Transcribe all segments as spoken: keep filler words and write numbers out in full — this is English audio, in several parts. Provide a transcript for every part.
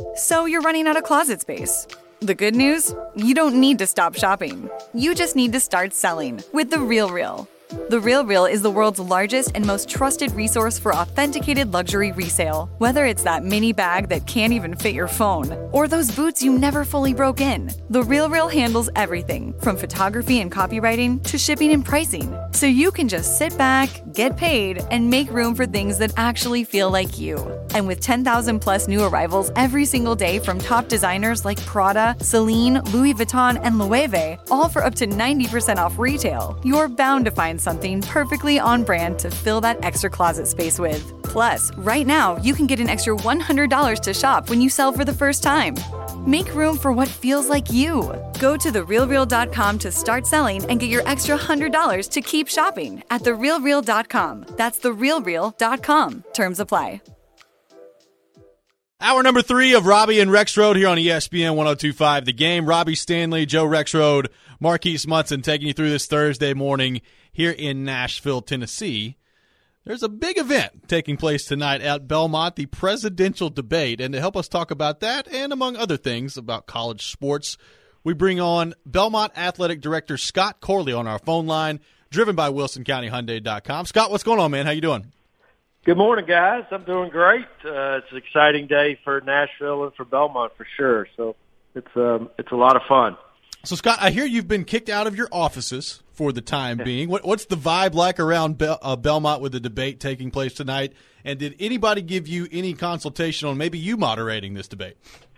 So you're running out of closet space. The good news? You don't need to stop shopping. You just need to start selling with The RealReal. The RealReal is the world's largest and most trusted resource for authenticated luxury resale. Whether it's that mini bag that can't even fit your phone, or those boots you never fully broke in, The RealReal handles everything from photography and copywriting to shipping and pricing. So you can just sit back, get paid, and make room for things that actually feel like you. And with ten thousand plus new arrivals every single day from top designers like Prada, Celine, Louis Vuitton, and Loewe, all for up to ninety percent off retail, you're bound to find something perfectly on brand to fill that extra closet space with. Plus, right now, you can get an extra one hundred dollars to shop when you sell for the first time. Make room for what feels like you. Go to the real real dot com to start selling and get your extra one hundred dollars to keep shopping at the real real dot com. That's the real real dot com. Terms apply. Hour number three of Robbie and Rexroad here on E S P N one oh two point five The Game. Robbie Stanley, Joe Rexroad, Marquise Munson taking you through this Thursday morning here in Nashville, Tennessee. There's a big event taking place tonight at Belmont, the presidential debate. And to help us talk about that and, among other things, about college sports, we bring on Belmont Athletic Director Scott Corley on our phone line, driven by Wilson County Hyundai dot com. Scott, what's going on, man? How you doing? Good morning, guys. I'm doing great. Uh, it's an exciting day for Nashville and for Belmont for sure. So it's um, it's a lot of fun. So, Scott, I hear you've been kicked out of your offices for the time being. What, what's the vibe like around Bel- uh, Belmont with the debate taking place tonight? And did anybody give you any consultation on maybe you moderating this debate?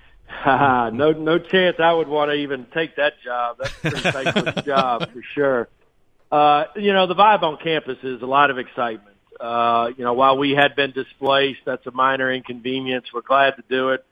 no, no chance I would want to even take that job. That's a pretty thankless job for sure. Uh, you know, the vibe on campus is a lot of excitement. Uh, you know, while we had been displaced, that's a minor inconvenience. We're glad to do it.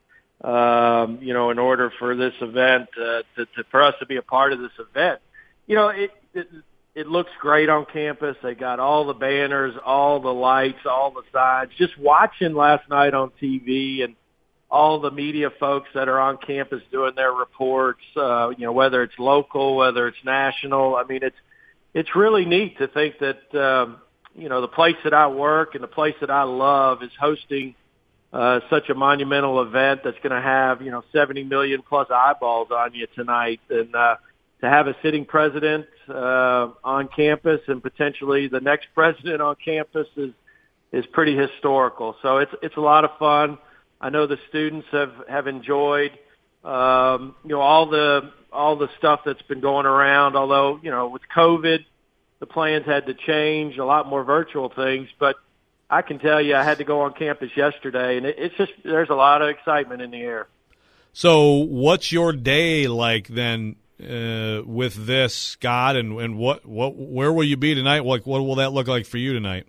Um, you know, in order for this event, uh, to, to, for us to be a part of this event, you know, it, it, it looks great on campus. They got all the banners, all the lights, all the signs. Just watching last night on T V and all the media folks that are on campus doing their reports, uh, you know, whether it's local, whether it's national. I mean, it's, it's really neat to think that, um, you know, the place that I work and the place that I love is hosting Uh, such a monumental event that's going to have, you know, seventy million plus eyeballs on you tonight. And uh, to have a sitting president uh, on campus and potentially the next president on campus is is pretty historical. So it's it's a lot of fun. I know the students have, have enjoyed, um, you know, all the all the stuff that's been going around, although, you know, with COVID, the plans had to change, a lot more virtual things. But I can tell you, I had to go on campus yesterday, and it, it's just there's a lot of excitement in the air. So, what's your day like then uh, with this, Scott? And, and what what where will you be tonight? Like, what will that look like for you tonight?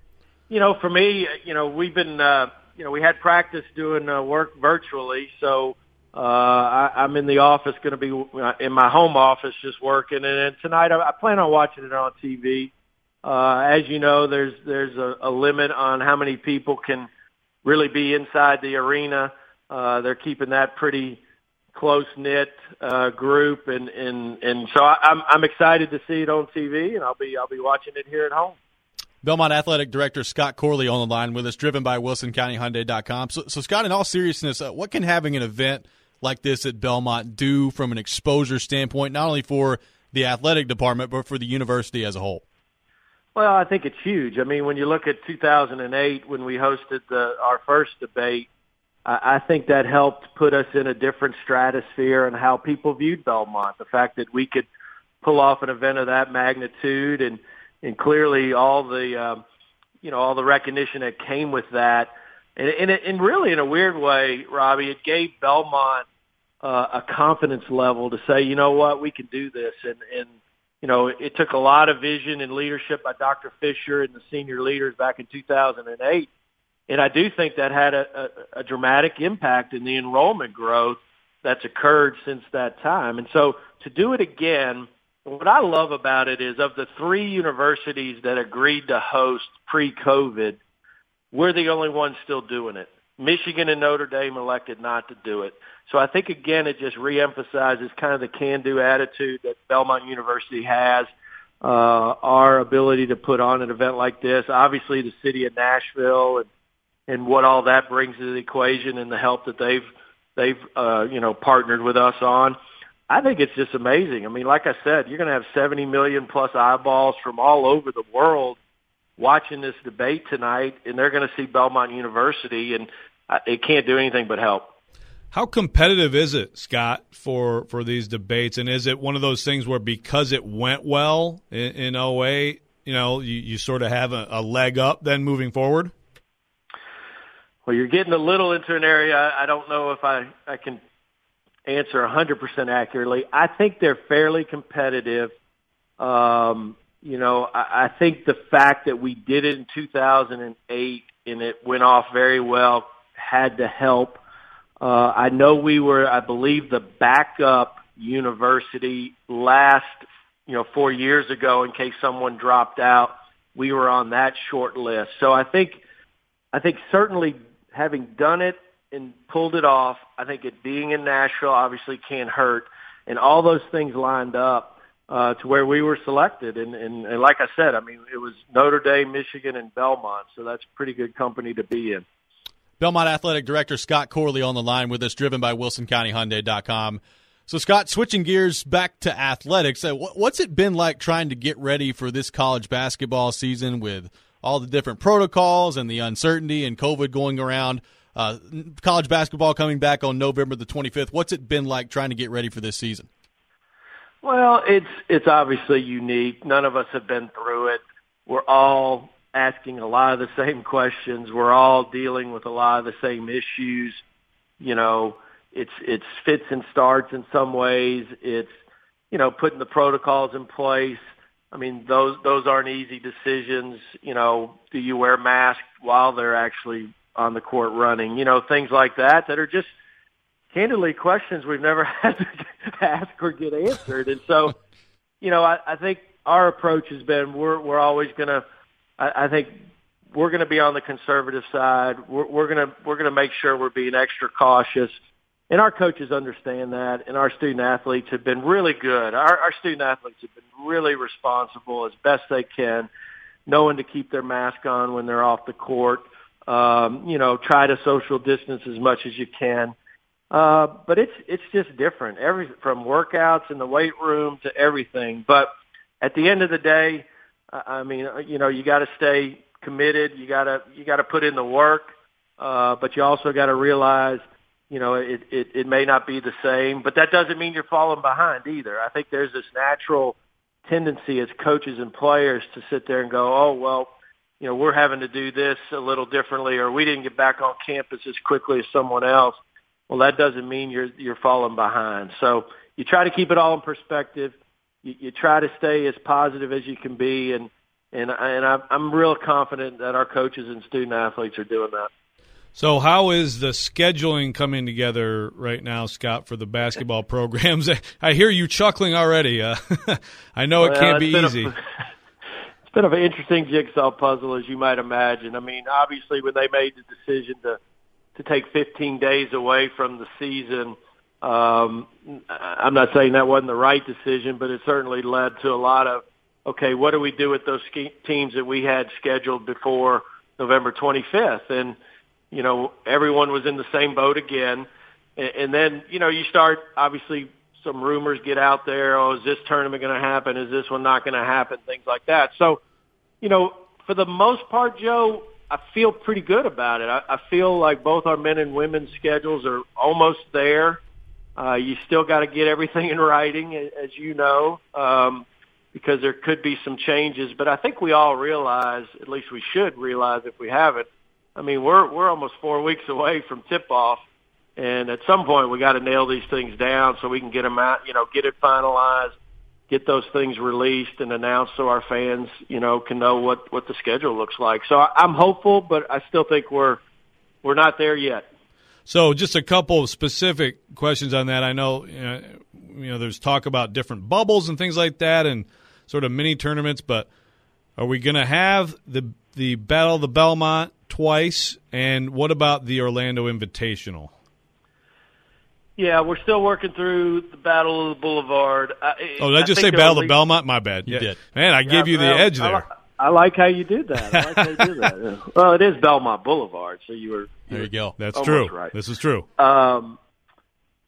You know, for me, you know, we've been, uh, you know, we had practice doing uh, work virtually, so uh, I, I'm in the office, going to be in my home office, just working. And then tonight, I, I plan on watching it on T V. Uh, as you know, there's there's a, a limit on how many people can really be inside the arena. Uh, they're keeping that pretty close knit uh, group, and and and so I, I'm I'm excited to see it on T V, and I'll be I'll be watching it here at home. Belmont Athletic Director Scott Corley on the line with us, driven by Wilson County Hyundai dot com. So, so Scott, in all seriousness, uh, what can having an event like this at Belmont do from an exposure standpoint, not only for the athletic department but for the university as a whole? Well, I think it's huge. I mean, when you look at two thousand eight when we hosted the, our first debate, I, I think that helped put us in a different stratosphere and how people viewed Belmont. The fact that we could pull off an event of that magnitude and, and clearly all the, um, you know, all the recognition that came with that. And, and, it, and really in a weird way, Robbie, it gave Belmont uh, a confidence level to say, you know what, we can do this. And, and You know, it took a lot of vision and leadership by Doctor Fisher and the senior leaders back in two thousand eight. And I do think that had a, a, a dramatic impact in the enrollment growth that's occurred since that time. And so to do it again, what I love about it is of the three universities that agreed to host pre-COVID, we're the only ones still doing it. Michigan and Notre Dame elected not to do it. So I think, again, it just reemphasizes kind of the can-do attitude that Belmont University has, uh, our ability to put on an event like this. Obviously, the city of Nashville and, and what all that brings to the equation and the help that they've they've uh, you know partnered with us on. I think it's just amazing. I mean, like I said, you're going to have seventy million plus eyeballs from all over the world watching this debate tonight, and they're going to see Belmont University, and it can't do anything but help. How competitive is it, Scott, for, for these debates? And is it one of those things where because it went well in, in oh eight, you know, you, you sort of have a, a leg up then moving forward? Well, you're getting a little into an area I don't know if I, I can answer one hundred percent accurately. I think they're fairly competitive. Um, you know, I, I think the fact that we did it in two thousand eight and it went off very well had to help. Uh, I know we were, I believe, the backup university last, you know, four years ago in case someone dropped out. We were on that short list. So I think, I think certainly having done it and pulled it off, I think it being in Nashville obviously can't hurt. And all those things lined up uh, to where we were selected. And, and, and like I said, I mean, it was Notre Dame, Michigan, and Belmont. So that's pretty good company to be in. Belmont Athletic Director Scott Corley on the line with us, driven by Wilson County Hyundai dot com. So, Scott, switching gears back to athletics, what's it been like trying to get ready for this college basketball season with all the different protocols and the uncertainty and COVID going around? Uh, college basketball coming back on November the twenty-fifth. What's it been like trying to get ready for this season? Well, it's it's obviously unique. None of us have been through it. We're all asking a lot of the same questions. We're all dealing with a lot of the same issues. You know, it's it's fits and starts in some ways. It's, you know, putting the protocols in place. I mean, those those aren't easy decisions. You know, do you wear masks while they're actually on the court running? You know, things like that that are just candidly questions we've never had to ask or get answered. And so, you know, I, I think our approach has been we're we're always going to. I think we're going to be on the conservative side. We're, we're going to we're going to make sure we're being extra cautious, and our coaches understand that. And our student athletes have been really good. Our, our student athletes have been really responsible as best they can, knowing to keep their mask on when they're off the court. Um, you know, try to social distance as much as you can. Uh, but it's it's just different. Every from workouts in the weight room to everything. But at the end of the day, I mean, you know, you got to stay committed. You got to you got to put in the work, uh, but you also got to realize, you know, it, it it may not be the same, but that doesn't mean you're falling behind either. I think there's this natural tendency as coaches and players to sit there and go, oh well, you know, we're having to do this a little differently, or we didn't get back on campus as quickly as someone else. Well, that doesn't mean you're you're falling behind. So you try to keep it all in perspective. You, you try to stay as positive as you can be, and and and I'm, I'm real confident that our coaches and student athletes are doing that. So how is the scheduling coming together right now, Scott, for the basketball programs? I hear you chuckling already. Uh, I know it well, can't be been easy. A, it's been an interesting jigsaw puzzle, as you might imagine. I mean, obviously, when they made the decision to to take fifteen days away from the season, Um, I'm not saying that wasn't the right decision, but it certainly led to a lot of, okay, what do we do with those ske- teams that we had scheduled before November twenty-fifth? And, you know, everyone was in the same boat again. And, and then, you know, you start, obviously, some rumors get out there. Oh, is this tournament going to happen? Is this one not going to happen? Things like that. So, you know, for the most part, Joe, I feel pretty good about it. I, I feel like both our men and women's schedules are almost there. Uh, you still got to get everything in writing, as you know, um, because there could be some changes. But I think we all realize, at least we should realize if we haven't, I mean, we're we're almost four weeks away from tip-off, and at some point we got to nail these things down so we can get them out, you know, get it finalized, get those things released and announced so our fans, you know, can know what, what the schedule looks like. So I, I'm hopeful, but I still think we're we're not there yet. So just a couple of specific questions on that. I know, you know, you know, there's talk about different bubbles and things like that and sort of mini tournaments, but are we going to have the the Battle of the Belmont twice, and what about the Orlando Invitational? Yeah, we're still working through the Battle of the Boulevard. I, oh, did I, I just say Battle of the Belmont? My bad. You yeah. did. Man, I yeah, gave you the well, edge there. I, I like how you did that. I like how you did that. Yeah. Well, it is Belmont Boulevard, so you were. You there you were go. That's true. Right. This is true. Um,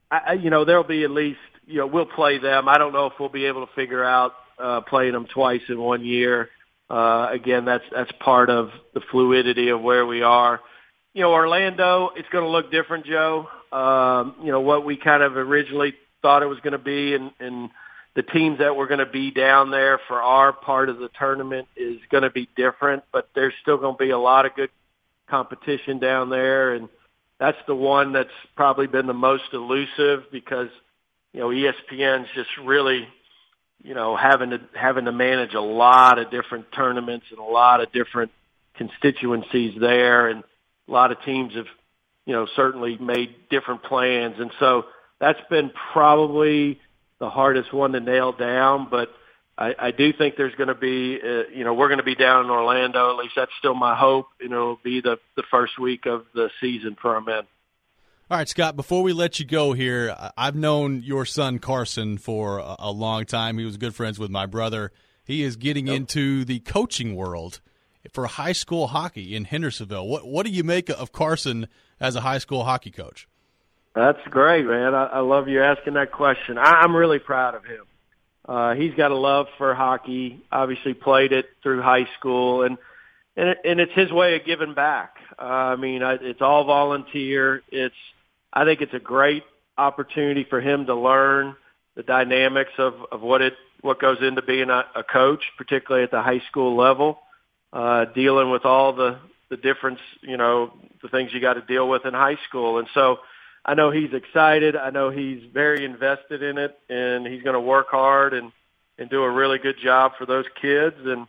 I, you know, there'll be at least, you know, we'll play them. I don't know if we'll be able to figure out uh, playing them twice in one year. Uh, again, that's that's part of the fluidity of where we are. You know, Orlando, it's going to look different, Joe. Um, you know, what we kind of originally thought it was going to be, and, and the teams that were going to be down there for our part of the tournament is going to be different, but there's still going to be a lot of good competition down there, and that's the one that's probably been the most elusive because, you know, E S P N's just really, you know, having to having to manage a lot of different tournaments and a lot of different constituencies there, and a lot of teams have, you know, certainly made different plans, and so that's been probably the hardest one to nail down. But I, I do think there's going to be, uh, you know, we're going to be down in Orlando. At least that's still my hope. You know, it'll be the the first week of the season for our men. All right, Scott, before we let you go here, I've known your son Carson for a, a long time. He was good friends with my brother. He is getting yep. into the coaching world for high school hockey in Hendersonville. What what do you make of Carson as a high school hockey coach? That's great, man. I, I love you asking that question. I, I'm really proud of him. Uh, he's got a love for hockey, obviously played it through high school, and and, it, and it's his way of giving back. Uh, I mean, I, it's all volunteer. It's I think it's a great opportunity for him to learn the dynamics of, of what it what goes into being a, a coach, particularly at the high school level, uh, dealing with all the, the difference, you know, the things you got to deal with in high school. And so I know he's excited. I know he's very invested in it, and he's going to work hard and, and do a really good job for those kids. And,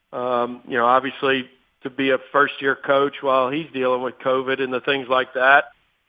um, you know, obviously to be a first-year coach while he's dealing with COVID and the things like that,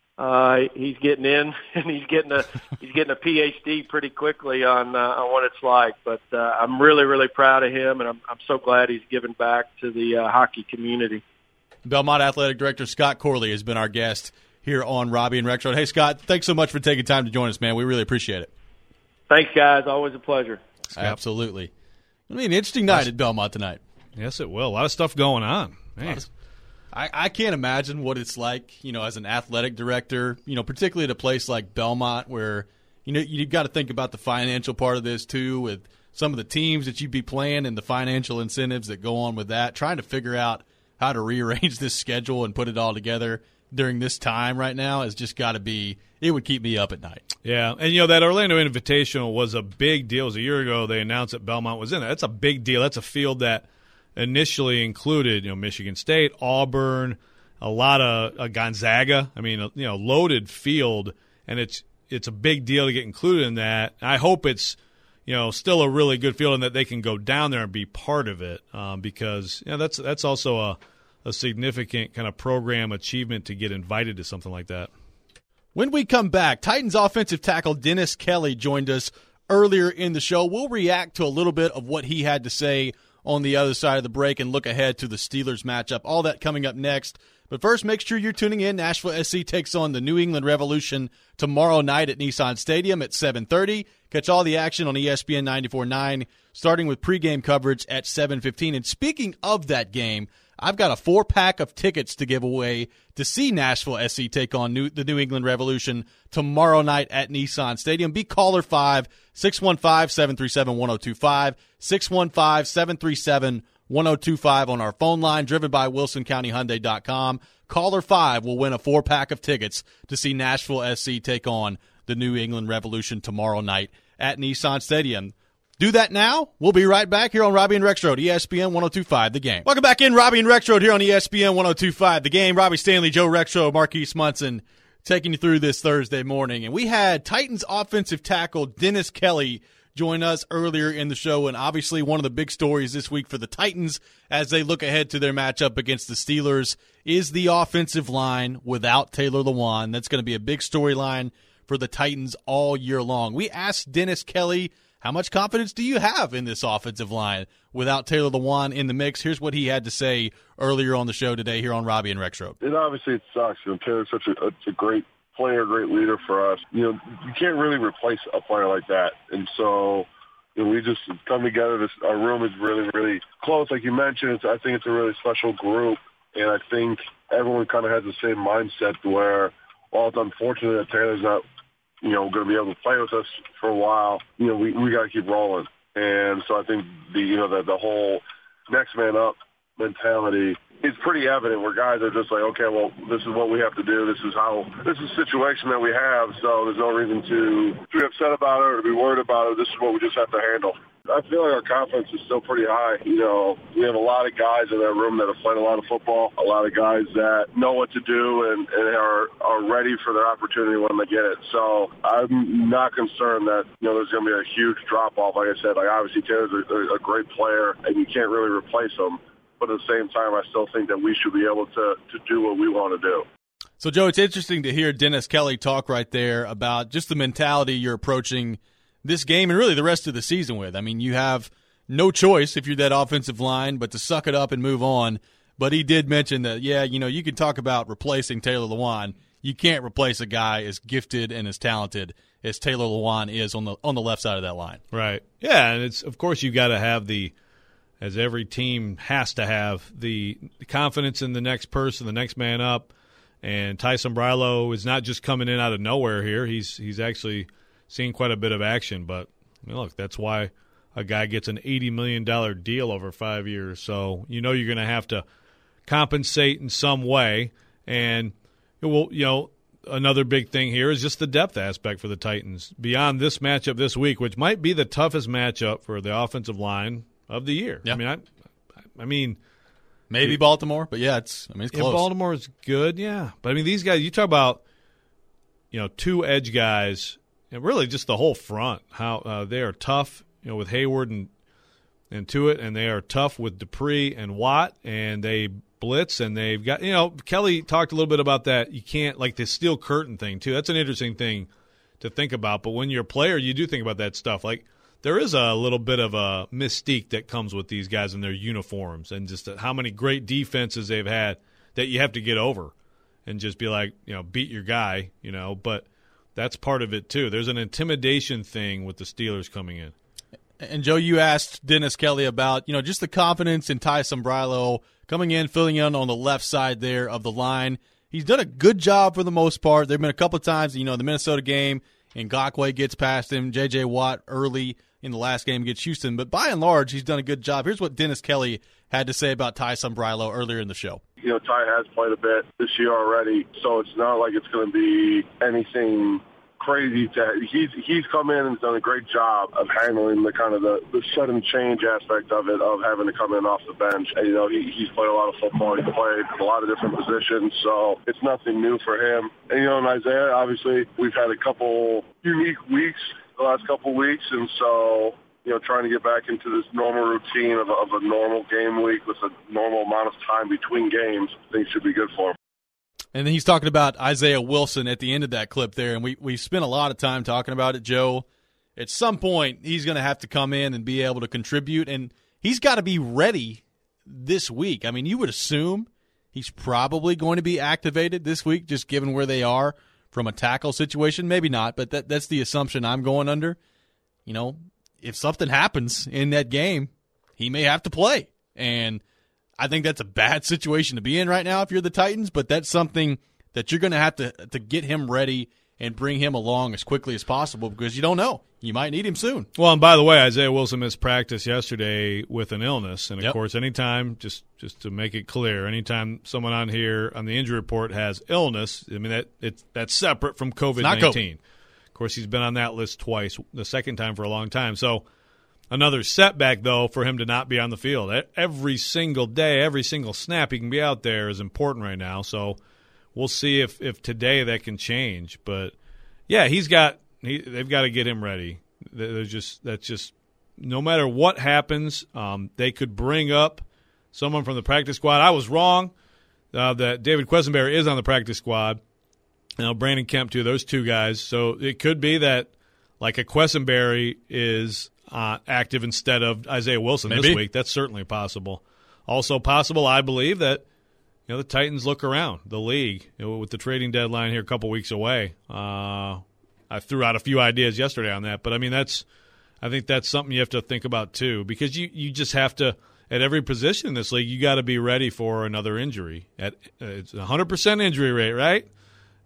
uh, he's getting in and he's getting a he's getting a P H D pretty quickly on uh, on what it's like. But uh, I'm really, really proud of him, and I'm I'm so glad he's giving back to the uh, hockey community. Belmont Athletic Director Scott Corley has been our guest here on Robbie and Rexroad. Hey, Scott, thanks so much for taking time to join us, man. We really appreciate it. Thanks, guys. Always a pleasure. Absolutely. It'll be an interesting night at Belmont tonight. Yes, it will. A lot of stuff going on. Man. I, I can't imagine what it's like, you know, as an athletic director, you know, particularly at a place like Belmont where, you know, you've got to think about the financial part of this too, with some of the teams that you'd be playing and the financial incentives that go on with that, trying to figure out how to rearrange this schedule and put it all together during this time right now has just got to be – it would keep me up at night. Yeah, and, you know, that Orlando Invitational was a big deal. It was a year ago they announced that Belmont was in it. That's a big deal. That's a field that initially included, you know, Michigan State, Auburn, a lot of uh, Gonzaga. I mean, you know, loaded field, and it's it's a big deal to get included in that. I hope it's, you know, still a really good field and that they can go down there and be part of it um, because, you know, that's that's also a – a significant kind of program achievement to get invited to something like that. When we come back, Titans offensive tackle Dennis Kelly joined us earlier in the show. We'll react to a little bit of what he had to say on the other side of the break and look ahead to the Steelers matchup. All that coming up next. But first, make sure you're tuning in. Nashville S C takes on the New England Revolution tomorrow night at Nissan Stadium at seven thirty. Catch all the action on E S P N ninety-four point nine, starting with pregame coverage at seven fifteen. And speaking of that game, I've got a four-pack of tickets to give away to see Nashville S C take on New, the New England Revolution tomorrow night at Nissan Stadium. Be caller five, six one five, seven three seven, one zero two five, six one five, seven three seven, one zero two five on our phone line, driven by Wilson County Hyundai dot com. Caller five will win a four-pack of tickets to see Nashville S C take on the New England Revolution tomorrow night at Nissan Stadium. Do that now. We'll be right back here on Robbie and Rexroad, E S P N ten twenty-five, The Game. Welcome back in, Robbie and Rexroad here on E S P N ten twenty-five, The Game. Robbie Stanley, Joe Rexroad, Marquise Munson taking you through this Thursday morning. And we had Titans offensive tackle Dennis Kelly join us earlier in the show, and obviously one of the big stories this week for the Titans as they look ahead to their matchup against the Steelers is the offensive line without Taylor Lewan. That's going to be a big storyline for the Titans all year long. We asked Dennis Kelly, how much confidence do you have in this offensive line without Taylor Lewan in the mix? Here's what he had to say earlier on the show today here on Robbie and Rexroad. And obviously it sucks. You know, Taylor's such a, a great player, great leader for us. You know, you can't really replace a player like that. And so, you know, we just come together. This, our room is really, really close. Like you mentioned, it's, I think it's a really special group. And I think everyone kind of has the same mindset where, while it's unfortunate that Taylor's not you know, going to be able to play with us for a while, you know, we, we got to keep rolling. And so I think the, you know, the, the whole next man up mentality is pretty evident where guys are just like, okay, well, this is what we have to do. This is how, this is the situation that we have. So there's no reason to, to be upset about it or to be worried about it. This is what we just have to handle. I feel like our confidence is still pretty high. You know, we have a lot of guys in that room that have played a lot of football, a lot of guys that know what to do and, and are, are ready for their opportunity when they get it. So I'm not concerned that, you know, there's going to be a huge drop-off. Like I said, like obviously Taylor's a, a great player, and you can't really replace him. But at the same time, I still think that we should be able to, to do what we want to do. So, Joe, it's interesting to hear Dennis Kelly talk right there about just the mentality you're approaching this game and really the rest of the season with. I mean, you have no choice if you're that offensive line but to suck it up and move on. But he did mention that, yeah, you know, you can talk about replacing Taylor Lewan. You can't replace a guy as gifted and as talented as Taylor Lewan is on the on the left side of that line. Right. Yeah, and it's of course you got to have the, as every team has to have, the confidence in the next person, the next man up. And Ty Sombrilo is not just coming in out of nowhere here. He's he's actually seen quite a bit of action. But, I mean, look, that's why a guy gets an eighty million dollars deal over five years. So you know you're going to have to compensate in some way. And, well, you know, another big thing here is just the depth aspect for the Titans. Beyond this matchup this week, which might be the toughest matchup for the offensive line of the year. Yeah. I mean, I, I mean, maybe it, Baltimore, but yeah, it's I mean it's close. Yeah, Baltimore is good, yeah. But I mean, these guys, you talk about, you know, two edge guys, and really just the whole front. How uh, they are tough, you know, with Hayward and and Tuitt, and they are tough with Dupree and Watt, and they blitz, and they've got, you know, Kelly talked a little bit about that. You can't, like the steel curtain thing too. That's an interesting thing to think about. But when you're a player, you do think about that stuff. Like, there is a little bit of a mystique that comes with these guys in their uniforms and just how many great defenses they've had that you have to get over and just be like, you know, beat your guy, you know. But that's part of it too. There's an intimidation thing with the Steelers coming in. And, Joe, you asked Dennis Kelly about, you know, just the confidence in Ty Sombrilo coming in, filling in on the left side there of the line. He's done a good job for the most part. There have been a couple of times, you know, the Minnesota game, and Ngakoue gets past him, J J. Watt early in the last game against Houston. But by and large, he's done a good job. Here's what Dennis Kelly had to say about Ty Sombrilo earlier in the show. You know, Ty has played a bit this year already, so it's not like it's going to be anything crazy. To he's he's come in and done a great job of handling the kind of the, the sudden change aspect of it, of having to come in off the bench. And, you know, he, he's played a lot of football. He's played a lot of different positions, so it's nothing new for him. And, you know, in Isaiah, obviously, we've had a couple unique weeks the last couple weeks, and so, you know, trying to get back into this normal routine of a, of a normal game week with a normal amount of time between games, I think should be good for him. And then he's talking about Isaiah Wilson at the end of that clip there, and we, we spent a lot of time talking about it, Joe. At some point, he's going to have to come in and be able to contribute, and he's got to be ready this week. I mean, you would assume he's probably going to be activated this week, just given where they are from a tackle situation. Maybe not, but that that's the assumption I'm going under. You know, if something happens in that game, he may have to play. And I think that's a bad situation to be in right now if you're the Titans, but that's something that you're going to have to to get him ready and bring him along as quickly as possible, because you don't know. You might need him soon. Well, and by the way, Isaiah Wilson missed practice yesterday with an illness. And, of yep. course, anytime, just, just to make it clear, anytime someone on here on the injury report has illness, I mean, that it's, that's separate from COVID nineteen. Of course, he's been on that list twice, the second time for a long time. So another setback, though, for him to not be on the field. Every single day, every single snap he can be out there is important right now. So we'll see if, if today that can change. But, yeah, he's got he, – they've got to get him ready. There's just that's just no matter what happens, um, they could bring up someone from the practice squad. I was wrong uh, that David Quessenberry is on the practice squad. You know, Brandon Kemp, too, those two guys. So it could be that, like, a Quessenberry is uh, active instead of Isaiah Wilson Maybe. this week. That's certainly possible. Also possible, I believe, that you know the Titans look around the league you know, with the trading deadline here a couple weeks away. Uh, I threw out a few ideas yesterday on that, but I mean that's I think that's something you have to think about too, because you, you just have to at every position in this league you got to be ready for another injury. At uh, it's a hundred percent injury rate, right?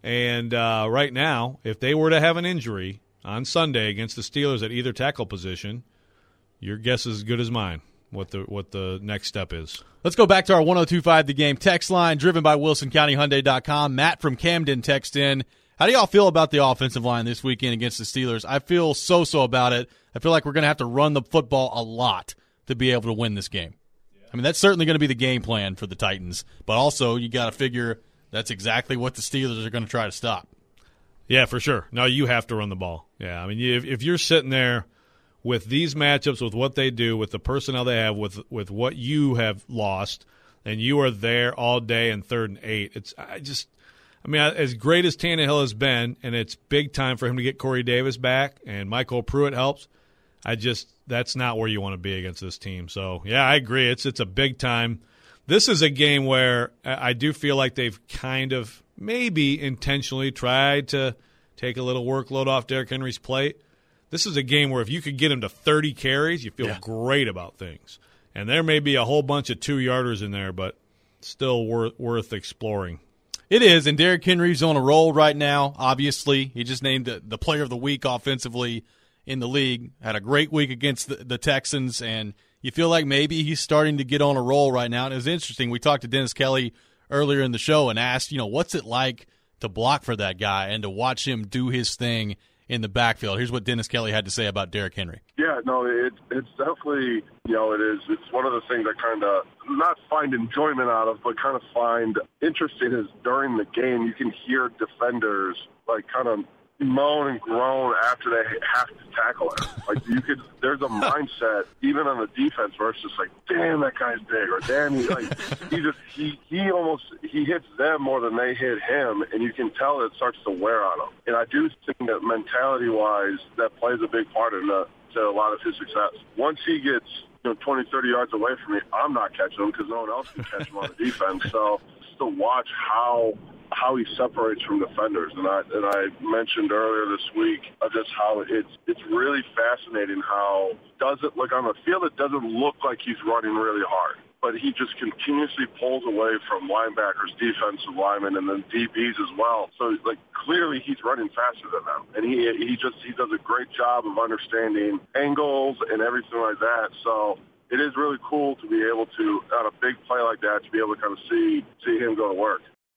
And uh, right now, if they were to have an injury on Sunday against the Steelers at either tackle position, your guess is as good as mine what the what the next step is. Let's go back to our one oh two five The Game text line, driven by Wilson County Hyundai dot com. Matt from Camden text in. How do y'all feel about the offensive line this weekend against the Steelers? I feel so-so about it. I feel like we're going to have to run the football a lot to be able to win this game. I mean, that's certainly going to be the game plan for the Titans, but also you got to figure that's exactly what the Steelers are going to try to stop. Yeah, for sure. No, you have to run the ball. Yeah, I mean, if, if you're sitting there with these matchups, with what they do, with the personnel they have, with with what you have lost, and you are there all day in third and eight, it's I just – I mean, as great as Tannehill has been, and it's big time for him to get Corey Davis back, and Michael Pruitt helps, I just – that's not where you want to be against this team. So, yeah, I agree. It's it's a big time. This is a game where I do feel like they've kind of maybe intentionally tried to take a little workload off Derrick Henry's plate. This is a game where if you could get him to thirty carries, you feel yeah. great about things. And there may be a whole bunch of two-yarders in there, but still worth, worth exploring. It is, and Derrick Henry's on a roll right now, obviously. He just named the, the player of the week offensively in the league. Had a great week against the, the Texans, and you feel like maybe he's starting to get on a roll right now. And it was interesting. We talked to Dennis Kelly earlier in the show and asked, you know, what's it like to block for that guy and to watch him do his thing in the backfield. Here's what Dennis Kelly had to say about Derrick Henry. Yeah, no, it, it's definitely, you know, it is. It's one of the things I kind of not find enjoyment out of, but kind of find interesting is during the game you can hear defenders like kind of moan and groan after they have to tackle him. Like you could, there's a mindset even on the defense where it's just like, damn, that guy's big, or damn, he like he just he he almost he hits them more than they hit him, and you can tell it starts to wear on him. And I do think that mentality wise, that plays a big part in the, to a lot of his success. Once he gets you know twenty, thirty yards away from me, I'm not catching him because no one else can catch him on the defense. So just to watch how. how he separates from defenders. And I and I mentioned earlier this week of just how it's it's really fascinating how does it look on the field, it doesn't look like he's running really hard. But he just continuously pulls away from linebackers, defensive linemen, and then D Bs as well. So like clearly he's running faster than them. And he he just he does a great job of understanding angles and everything like that. So it is really cool to be able to, on a big play like that, to be able to kind of see see him go to work.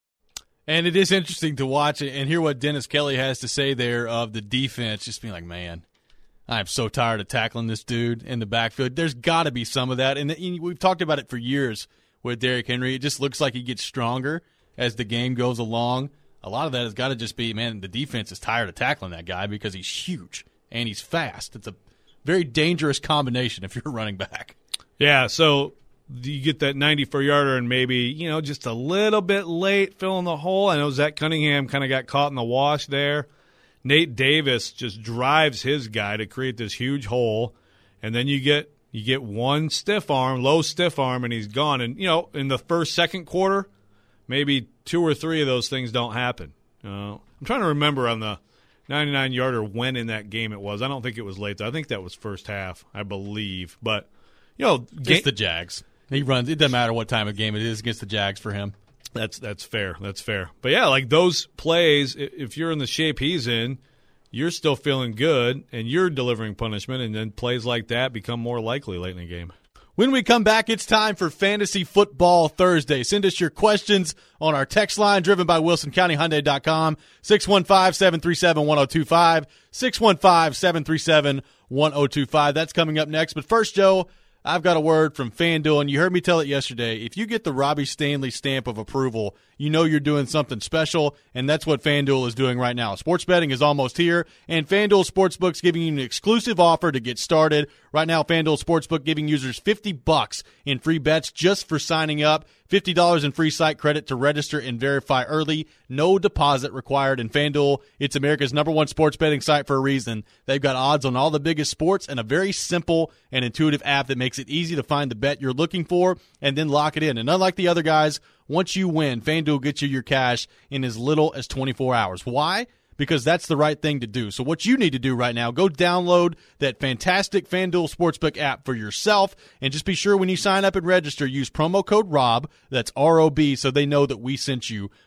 And it is interesting to watch and hear what Dennis Kelly has to say there of the defense, just being like, man, I'm so tired of tackling this dude in the backfield. There's got to be some of that. And we've talked about it for years with Derrick Henry. It just looks like he gets stronger as the game goes along. A lot of that has got to just be, man, the defense is tired of tackling that guy because he's huge and he's fast. It's a very dangerous combination if you're running back. Yeah, so – you get that ninety-four yarder and maybe, you know, just a little bit late filling the hole. I know Zach Cunningham kind of got caught in the wash there. Nate Davis just drives his guy to create this huge hole, and then you get you get one stiff arm, low stiff arm, and he's gone. And, you know, in the first, second quarter, maybe two or three of those things don't happen. Uh, I'm trying to remember on the ninety-nine yarder when in that game it was. I don't think it was late, though. I think that was first half, I believe. But, you know. It's the Jags. He runs. It doesn't matter what time of game it is against the Jags for him. That's that's fair. That's fair. But, yeah, like those plays, if you're in the shape he's in, you're still feeling good, and you're delivering punishment, and then plays like that become more likely late in the game. When we come back, it's time for Fantasy Football Thursday. Send us your questions on our text line, driven by Wilson County Hyundai dot com, six one five, seven three seven, one oh two five, six one five, seven three seven, one oh two five. That's coming up next. But first, Joe, I've got a word from FanDuel, and you heard me tell it yesterday. If you get the Robbie Stanley stamp of approval, you know you're doing something special, and that's what FanDuel is doing right now. Sports betting is almost here, and FanDuel Sportsbook's giving you an exclusive offer to get started. Right now, FanDuel Sportsbook giving users fifty bucks in free bets just for signing up, fifty dollars in free site credit to register and verify early. No deposit required. In FanDuel, it's America's number one sports betting site for a reason. They've got odds on all the biggest sports and a very simple and intuitive app that makes it easy to find the bet you're looking for and then lock it in. And unlike the other guys, once you win, FanDuel gets you your cash in as little as twenty-four hours. Why? Because that's the right thing to do. So what you need to do right now, go download that fantastic FanDuel Sportsbook app for yourself, and just be sure when you sign up and register, use promo code ROB, that's R O B, so they know that we sent you.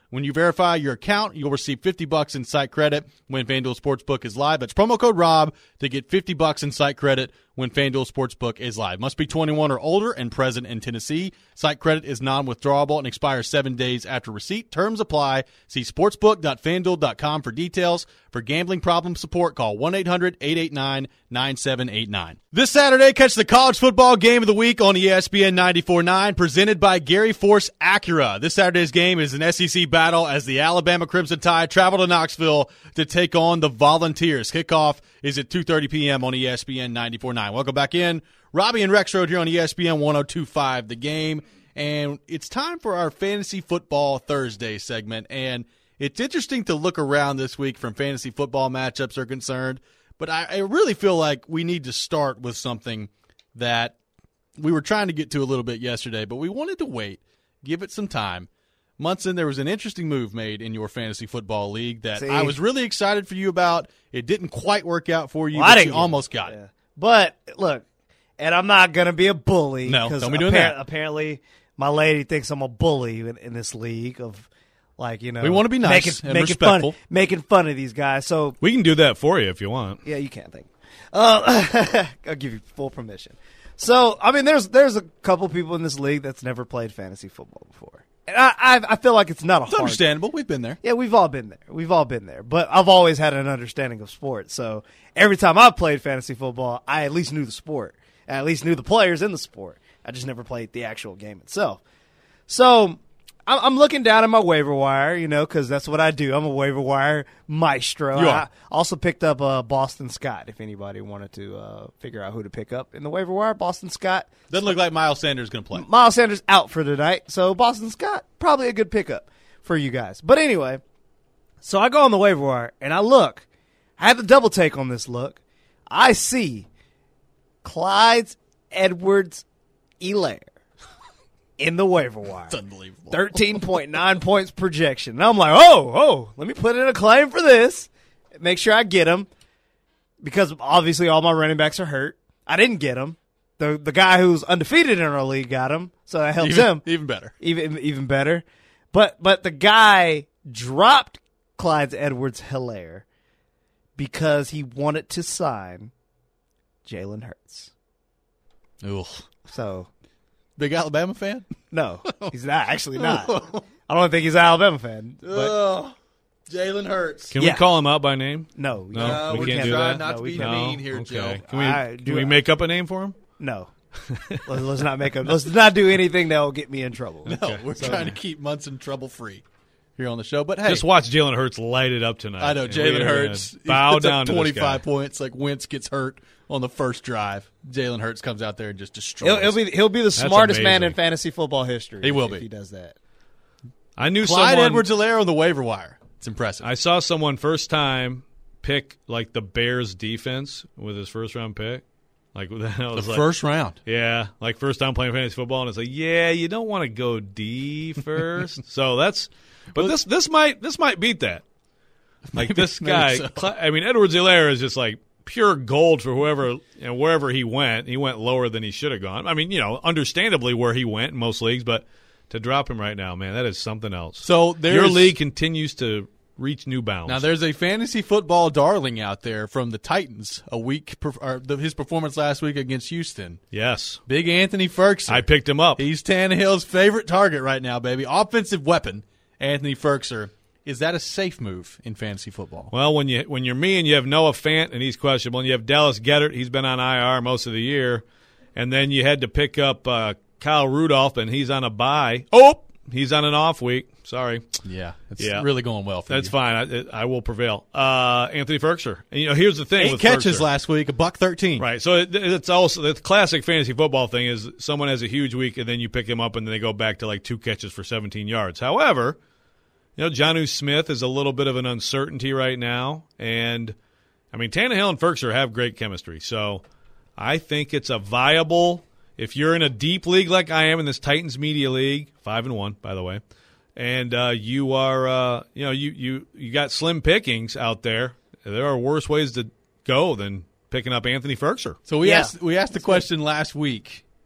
When you verify your account, you'll receive fifty bucks in site credit when FanDuel Sportsbook is live. That's promo code ROB to get fifty bucks in site credit when FanDuel Sportsbook is live. Must be twenty-one or older and present in Tennessee. Site credit is non-withdrawable and expires seven days after receipt. Terms apply. See sportsbook dot fan duel dot com for details. For gambling problem support, call one eight hundred eight eight nine nine seven eight nine. This Saturday, catch the college football game of the week on E S P N ninety-four point nine, presented by Gary Force Acura. This Saturday's game is an S E C battle as the Alabama Crimson Tide travel to Knoxville to take on the Volunteers. Kickoff is at two thirty p.m. on E S P N ninety-four point nine. Welcome back in. Robbie and Rexroad here on E S P N one oh two point five The Game. And it's time for our Fantasy Football Thursday segment. And it's interesting to look around this week from fantasy football matchups are concerned. But I, I really feel like we need to start with something that we were trying to get to a little bit yesterday, but we wanted to wait, give it some time. Munson, there was an interesting move made in your fantasy football league that See? I was really excited for you about. It didn't quite work out for you, Well, I but didn't you get almost it. got Yeah. it. But look, and I'm not gonna be a bully. No, 'cause don't be doing appar- that. Apparently, my lady thinks I'm a bully in, in this league of, like, you know, We wanna be nice making, and making respectful. fun, making fun of these guys. So We can do that for you if you want. yeah, you can. Thank you. Uh, I'll give you full permission. So I mean, there's there's a couple people in this league that's never played fantasy football before, and I I, I feel like it's not a It's hard. understandable. We've been there. Yeah, we've all been there. We've all been there. But I've always had an understanding of sports. So every time I've played fantasy football, I at least knew the sport. I at least knew the players in the sport. I just never played the actual game itself. So I'm, I'm looking down at my waiver wire, you know, because that's what I do. I'm a waiver wire maestro. You I are. also picked up uh, Boston Scott, if anybody wanted to uh, figure out who to pick up in the waiver wire. Boston Scott. Doesn't look like Miles Sanders is going to play. Miles Sanders out for tonight, so Boston Scott, probably a good pickup for you guys. But anyway, so I go on the waiver wire, and I look. I have the double take on this look. I see Clyde Edwards-Helaire in the waiver wire. It's unbelievable. thirteen point nine points projection. And I'm like, oh, oh, let me put in a claim for this. Make sure I get him. Because obviously all my running backs are hurt. I didn't get him. The the guy who's undefeated in our league got him, so that helps Even, him. even better. Even even better. But but the guy dropped Clyde Edwards-Helaire because he wanted to sign Jalen Hurts. Ooh. So Big Alabama fan? no, he's not actually not. I don't think he's an Alabama fan. But Ugh. Jalen Hurts. Can Yeah. we call him out by name? no, we No, can't. we we're can't do trying that. not No, to we be can't. mean here, okay. Joe. Can we, I- can do we I- make up a name for him? No. let's, let's not make a, let's not do anything that will get me in trouble. No, we're trying to keep Munson trouble free here on the show. But hey, Just watch Jalen Hurts light it up tonight. I know And Jalen we are Hurts gonna Bow puts up down to this guy. twenty-five points. Like Wentz gets hurt on the first drive. Jalen Hurts comes out there and just destroys. He'll, he'll be he'll be the smartest man amazing. in fantasy football history. He will if be. he does that. I knew Clyde someone. Edwards-Helaire on the waiver wire. It's impressive. I saw someone first time pick like the Bears defense with his first round pick. Like I the was like, first round. yeah, like first time playing fantasy football, and it's like, yeah, you don't want to go D first. So that's, but this this might this might beat that. Like this maybe guy, so. Cl- I mean, Edwards-Helaire is just like pure gold for whoever, you know, wherever he went. He went lower than he should have gone. I mean, you know, understandably where he went in most leagues, but to drop him right now, man, that is something else. So there's, your league continues to reach new bounds. Now there's a fantasy football darling out there from the Titans. A week, per- or the, his performance last week against Houston. yes, Big Anthony Ferguson. I picked him up. He's Tannehill's favorite target right now, baby. Offensive weapon, Anthony Ferguson. Is that a safe move in fantasy football? Well, when you when you're me and you have Noah Fant and he's questionable, and you have Dallas Goedert, he's been on I R most of the year, and then you had to pick up uh, Kyle Rudolph and he's on a bye. Oh, he's on an off week. Sorry, Yeah, it's Yeah. really going well for that's you. fine. I, I will prevail. Uh, Anthony Ferguson. And you know, here's the thing: Eight with catches Ferguson. last week, a buck thirteen. Right. So it, it's also the classic fantasy football thing is someone has a huge week and then you pick him up and then they go back to like two catches for seventeen yards. However, you know, Jonnu Smith is a little bit of an uncertainty right now. And, I mean, Tannehill and Ferguson have great chemistry. So I think it's a viable – if you're in a deep league like I am in this Titans Media League, five and one, by the way, and uh, you are uh, – you know, you, you, you got slim pickings out there. There are worse ways to go than picking up Anthony Ferguson. So we Yeah. asked we asked the question last week.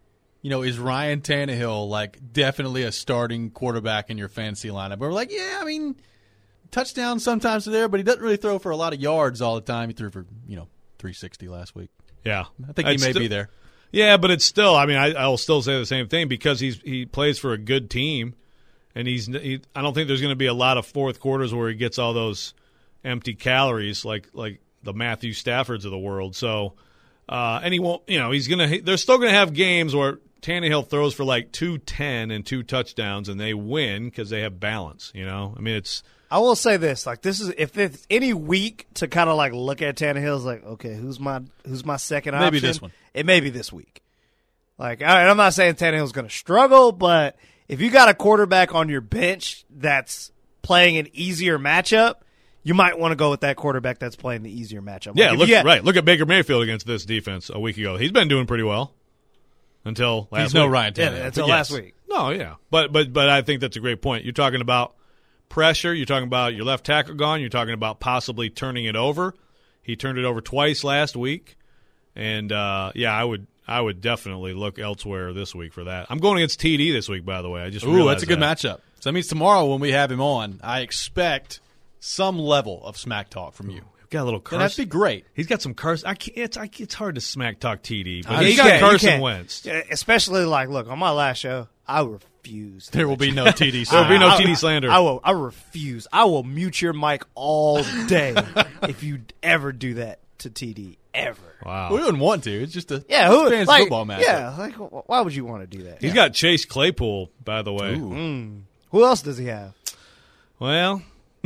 you know, is Ryan Tannehill like definitely a starting quarterback in your fantasy lineup? But we're like, yeah, I mean, touchdowns sometimes are there, but he doesn't really throw for a lot of yards all the time. He threw for, you know, three sixty last week. Yeah. I think he It's may sti- be there. Yeah, but it's still, I mean, I, I will still say the same thing because he's he plays for a good team, and he's he, I don't think there's going to be a lot of fourth quarters where he gets all those empty calories like like the Matthew Staffords of the world. So, uh, and he won't, you know, he's going to, they're still going to have games where Tannehill throws for like two ten and two touchdowns, and they win because they have balance, you know? I mean, it's – I will say this: like this is if it's any week to kind of like look at Tannehill's like, okay, who's my who's my second option? Maybe this one. It may be this week. Like, all right, I'm not saying Tannehill's going to struggle, but if you got a quarterback on your bench that's playing an easier matchup, you might want to go with that quarterback that's playing the easier matchup. yeah, Like, if look you got- right. Look at Baker Mayfield against this defense a week ago. He's been doing pretty well until last He's week. no Ryan Yeah, Tannehill. until but last yes. week. No, yeah, but but but I think that's a great point. You're talking about pressure. You're talking about your left tackle gone. You're talking about possibly turning it over. He turned it over twice last week, and uh, yeah, I would I would definitely look elsewhere this week for that. I'm going against T D this week, by the way. I just Ooh, realized that's a good that. matchup. So that means tomorrow when we have him on, I expect some level of smack talk from you. Got a little And Carson. that'd be great. He's got some Carson. I can't, it's I, it's hard to smack talk T D, but Yeah, he's you got can't, you Carson can't. Wentz. Yeah, especially like, look, on my last show, I refuse. to There will let be you- no T D. There will be no I- T D I- slander. I will. I refuse. I will mute your mic all day if you ever do that to T D ever. Wow. We wouldn't want to. It's just a Yeah, who, fans like, football match. Yeah, like wh- why would you want to do that? He's got Chase Claypool, by the way. Who else does he have? Well,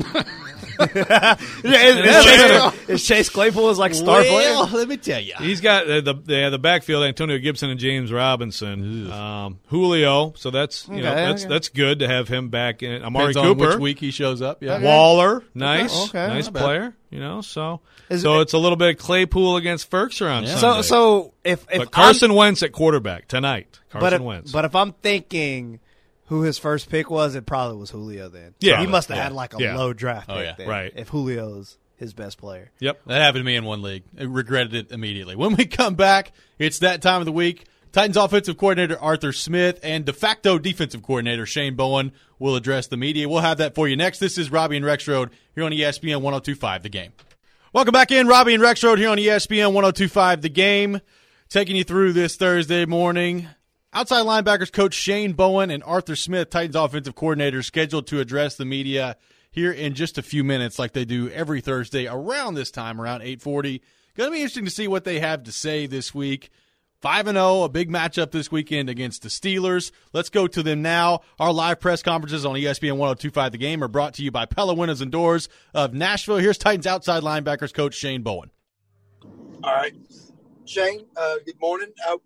Yeah, is, is, Chase, is Chase Claypool is like star well, player? let me tell you. he's got uh, the they have the backfield: Antonio Gibson and James Robinson, um, Julio. So that's you know Okay, that's okay. that's good to have him back in. Amari Depends on Cooper, which week he shows up. Yeah. Waller, nice, okay, nice not bad. player. You know, so Is so it- it's a little bit of Claypool against Ferkser on Yeah. Sunday. So, so if if but Carson I'm, Wentz at quarterback tonight. Carson but if, Wentz. but if I'm thinking who his first pick was, it probably was Julio. Then, Yeah. he must have Yeah. had like a Yeah. low draft Oh, pick. yeah. then, Right. If Julio's his best player. Yep. That happened to me in one league. I regretted it immediately. When we come back, it's that time of the week. Titans offensive coordinator Arthur Smith and de facto defensive coordinator Shane Bowen will address the media. We'll have that for you next. This is Robbie and Rex Road here on E S P N one oh two point five The Game. Welcome back in. Robbie and Rex Road here on E S P N one oh two point five The Game. Taking you through this Thursday morning. Outside linebackers coach Shane Bowen and Arthur Smith, Titans offensive coordinator, scheduled to address the media here in just a few minutes like they do every Thursday around this time, around eight forty. Going to be interesting to see what they have to say this week. five and oh, a big matchup this weekend against the Steelers. Let's go to them now. Our live press conferences on E S P N one oh two point five The Game are brought to you by Pella Windows and Doors of Nashville. Here's Titans outside linebackers coach Shane Bowen. All right. Shane, uh, good morning. Uh,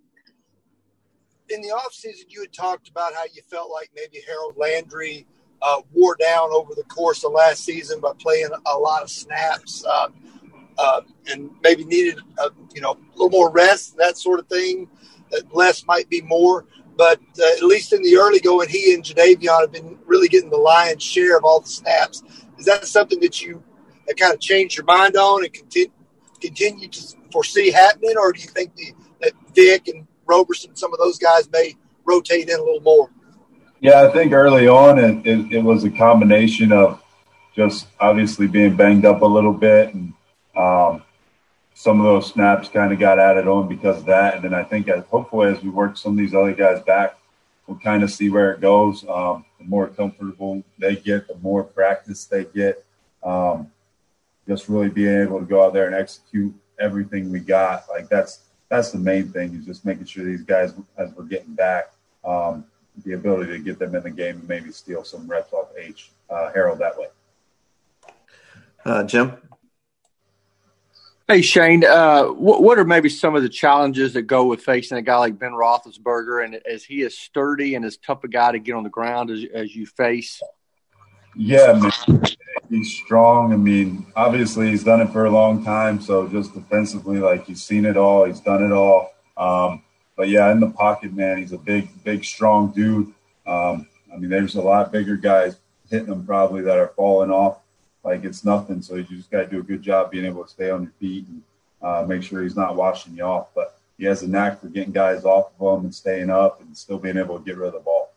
in the offseason, you had talked about how you felt like maybe Harold Landry uh, wore down over the course of last season by playing a lot of snaps uh, uh, and maybe needed a, you know, a little more rest, that sort of thing. That less might be more. But uh, at least in the early going, he and Jadeveon have been really getting the lion's share of all the snaps. Is that something that you that kind of changed your mind on and continue, continue to foresee happening, or do you think the, that Vic and Roberson, some of those guys may rotate in a little more? Yeah, I think early on it, it, it was a combination of just obviously being banged up a little bit, and um, some of those snaps kind of got added on because of that. And then I think as, hopefully as we work some of these other guys back, we'll kind of see where it goes. Um, the more comfortable they get, the more practice they get. Um, just really being able to go out there and execute everything we got. Like that's that's the main thing, is just making sure these guys, as we're getting back, um, the ability to get them in the game and maybe steal some reps off H uh, Harold that way. Uh, Jim? Hey, Shane, uh, what, what are maybe some of the challenges that go with facing a guy like Ben Roethlisberger, and is he as sturdy and as tough a guy to get on the ground as, as you face? Yeah, man. He's strong. I mean, obviously he's done it for a long time, so just defensively, like, he's seen it all. He's done it all. Um, but, yeah, in the pocket, man, he's a big, big, strong dude. Um, I mean, there's a lot bigger guys hitting him probably that are falling off like it's nothing. So you just got to do a good job being able to stay on your feet and uh, make sure he's not washing you off. But he has a knack for getting guys off of him and staying up and still being able to get rid of the ball.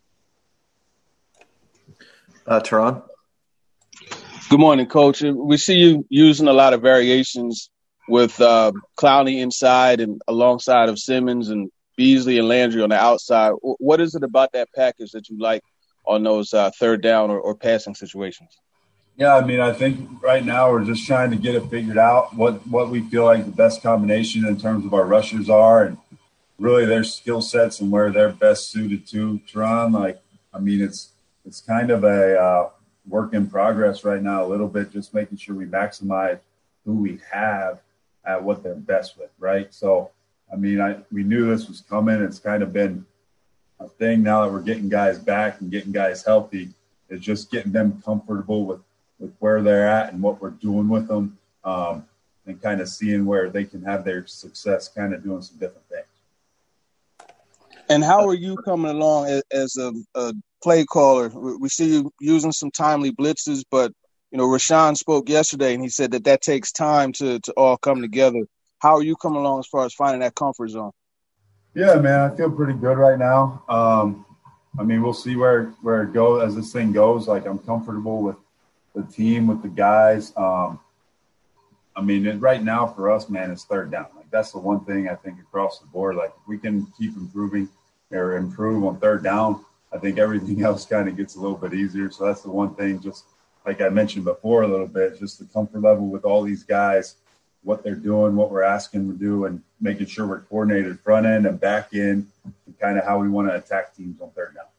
Uh, Teron? Good morning, Coach. We see you using a lot of variations with uh, Clowney inside and alongside of Simmons and Beasley and Landry on the outside. What is it about that package that you like on those uh, third down or, or passing situations? Yeah, I mean, I think right now we're just trying to get it figured out, what, what we feel like the best combination in terms of our rushers are and really their skill sets and where they're best suited to, Teron. Like, I mean, it's it's kind of a uh, work in progress right now a little bit, just making sure we maximize who we have at what they're best with, right? So, I mean, I we knew this was coming. It's kind of been a thing now that we're getting guys back and getting guys healthy. It's just getting them comfortable with, with where they're at and what we're doing with them, um, and kind of seeing where they can have their success kind of doing some different things. And how are you coming along as, as a, a play caller? We see you using some timely blitzes, but, you know, Rashawn spoke yesterday and he said that that takes time to, to all come together. How are you coming along as far as finding that comfort zone? Yeah, man, I feel pretty good right now. Um, I mean, we'll see where, where it goes as this thing goes. Like, I'm comfortable with the team, with the guys. Um, I mean, it, right now for us, man, it's third down. Like, that's the one thing I think across the board. Like, if we can keep improving or improve on third down, I think everything else kind of gets a little bit easier. So that's the one thing, just like I mentioned before a little bit, just the comfort level with all these guys, what they're doing, what we're asking to do, and making sure we're coordinated front end and back end, and kind of how we want to attack teams on third down.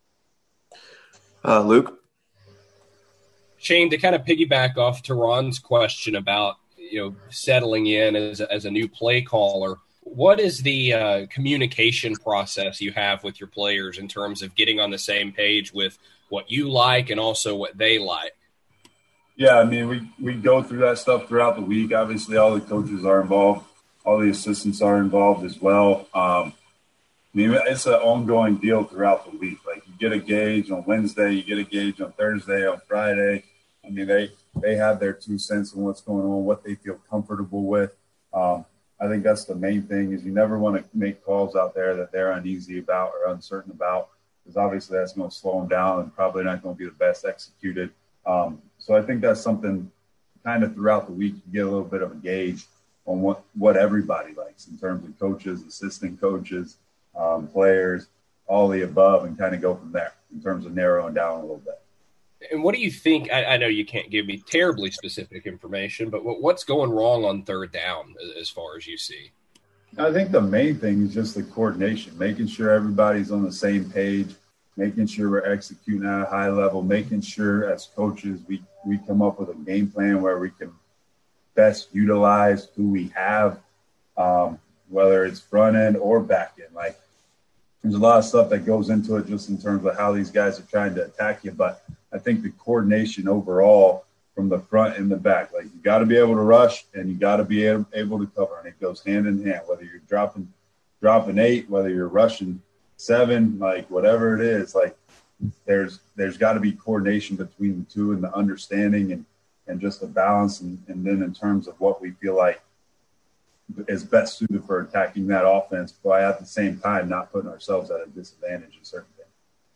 Uh, Luke? Shane, to kind of piggyback off Teron's question about, you know, settling in as a, as a new play caller, what is the uh, communication process you have with your players in terms of getting on the same page with what you like and also what they like? Yeah, I mean, we, we go through that stuff throughout the week. Obviously, all the coaches are involved. All the assistants are involved as well. Um, I mean, it's an ongoing deal throughout the week. Like, you get a gauge on Wednesday, you get a gauge on Thursday, on Friday. I mean, they, they have their two cents on what's going on, what they feel comfortable with. Um, I think that's the main thing is you never want to make calls out there that they're uneasy about or uncertain about, because obviously that's going to slow them down and probably not going to be the best executed. Um, so I think that's something kind of throughout the week you get a little bit of a gauge on what, what everybody likes in terms of coaches, assistant coaches, um, players, all the above, and kind of go from there in terms of narrowing down a little bit. And what do you think? I, I know you can't give me terribly specific information, but what, what's going wrong on third down as far as you see? I think the main thing is just the coordination, making sure everybody's on the same page, making sure we're executing at a high level, making sure as coaches we, we come up with a game plan where we can best utilize who we have, um, whether it's front end or back end. Like, there's a lot of stuff that goes into it just in terms of how these guys are trying to attack you, but I think the coordination overall from the front and the back, like, you got to be able to rush and you got to be able, able to cover, and it goes hand in hand, whether you're dropping, dropping eight, whether you're rushing seven, like whatever it is, like there's, there's got to be coordination between the two and the understanding and, and just the balance. And, and then in terms of what we feel like is best suited for attacking that offense, but at the same time, not putting ourselves at a disadvantage in certain things.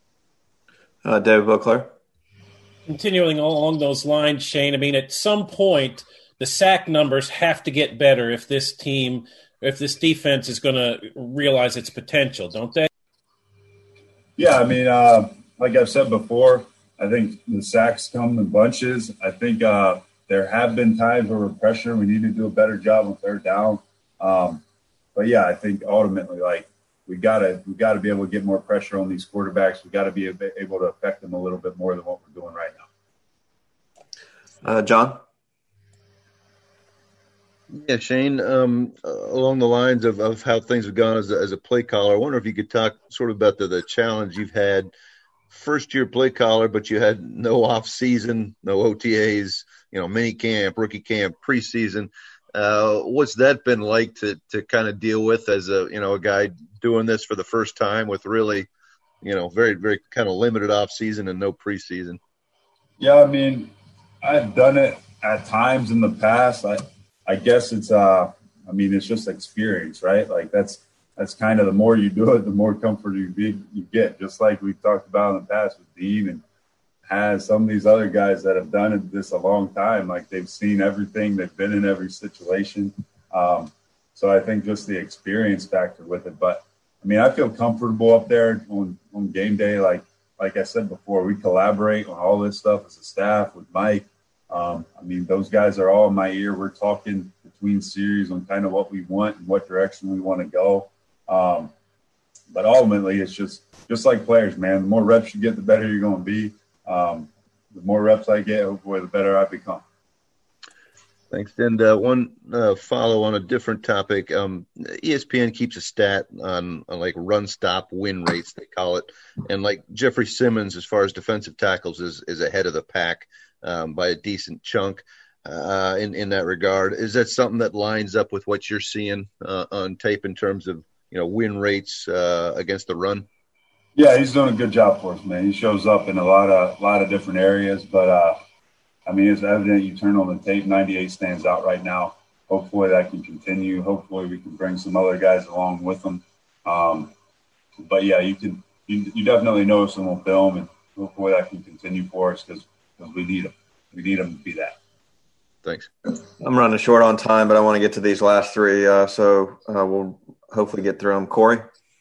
Uh, David Butler. Continuing along those lines, Shane, I mean, at some point, the sack numbers have to get better if this team, if this defense is going to realize its potential, don't they? Yeah, I mean, uh, like I've said before, I think the sacks come in bunches. I think uh, there have been times where we're pressure. We need to do a better job on third down. Um, but, yeah, I think ultimately, like, we gotta we gotta be able to get more pressure on these quarterbacks. We got to be able to affect them a little bit more than what we're doing right now. Uh, John? Yeah, Shane, um, uh, along the lines of, of how things have gone as a, as a play caller, I wonder if you could talk sort of about the, the challenge you've had. First-year play caller, but you had no off-season, no O T As, you know, mini camp, rookie camp, preseason. Uh, what's that been like to to kind of deal with as a, you know, a guy doing this for the first time with really, you know, very, very kind of limited off-season and no preseason? Yeah, I mean, I've done it at times in the past. I I guess it's uh I mean, it's just experience, right? Like that's that's kind of the more you do it, the more comfort you be, you get. Just like we've talked about in the past with Dean and has some of these other guys that have done it this a long time. Like they've seen everything, they've been in every situation. Um, so I think just the experience factor with it. But I mean, I feel comfortable up there on, on game day. Like like I said before, we collaborate on all this stuff as a staff with Mike. Um, I mean, those guys are all in my ear. We're talking between series on kind of what we want and what direction we want to go. Um, but ultimately, it's just just like players, man. The more reps you get, the better you're going to be. Um, the more reps I get, hopefully, the better I become. Thanks. And uh, one uh, follow on a different topic. Um, E S P N keeps a stat on, on like run stop win rates, they call it. And like Jeffrey Simmons, as far as defensive tackles, is, is ahead of the pack um, by a decent chunk uh, in, in that regard. Is that something that lines up with what you're seeing uh, on tape in terms of, you know, win rates uh, against the run? Yeah, he's doing a good job for us, man. He shows up in a lot of, lot of different areas, but uh, I mean, it's evident you turn on the tape, ninety-eight stands out right now. Hopefully that can continue. Hopefully we can bring some other guys along with them. Um, but, yeah, you can you, you definitely notice them on film, and hopefully that can continue for us because we need them. We need them to be that. Thanks. I'm running short on time, but I want to get to these last three, uh, so uh, we'll hopefully get through them. Corey?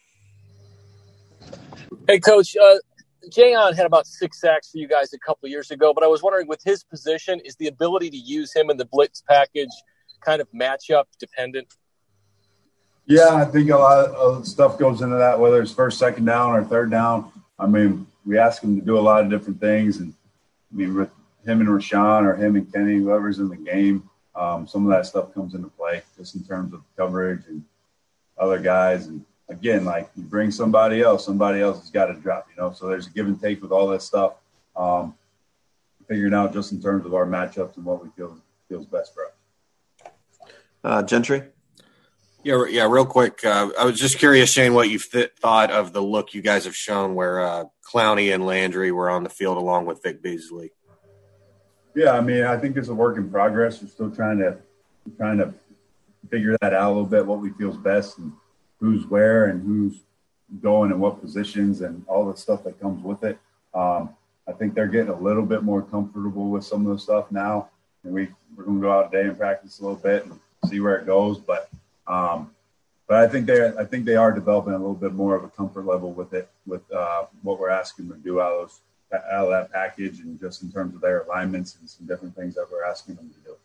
Hey, Coach, uh, Jayon had about six sacks for you guys a couple of years ago, but I was wondering, with his position, is the ability to use him in the blitz package kind of matchup dependent? Yeah, I think a lot of stuff goes into that, whether it's first, second down, or third down. I mean, we ask him to do a lot of different things, and I mean, with him and Rashawn or him and Kenny, whoever's in the game, um, some of that stuff comes into play just in terms of coverage and other guys. And again, like you bring somebody else, somebody else has got to drop, you know, so there's a give and take with all that stuff. Um, figuring out just in terms of our matchups and what we feel feels best for us. Uh, Gentry? Yeah, yeah. Real quick, uh, I was just curious, Shane, what you th- thought of the look you guys have shown where uh, Clowney and Landry were on the field along with Vic Beasley. Yeah, I mean, I think it's a work in progress. We're still trying to trying to figure that out a little bit, what we feel's best and who's where and who's going in what positions and all the stuff that comes with it. Um, I think they're getting a little bit more comfortable with some of the stuff now. And we, we're going to go out today and practice a little bit and see where it goes. But um, but I think they I think they are developing a little bit more of a comfort level with it, with uh, what we're asking them to do out of, those, out of that package and just in terms of their alignments and some different things that we're asking them to do.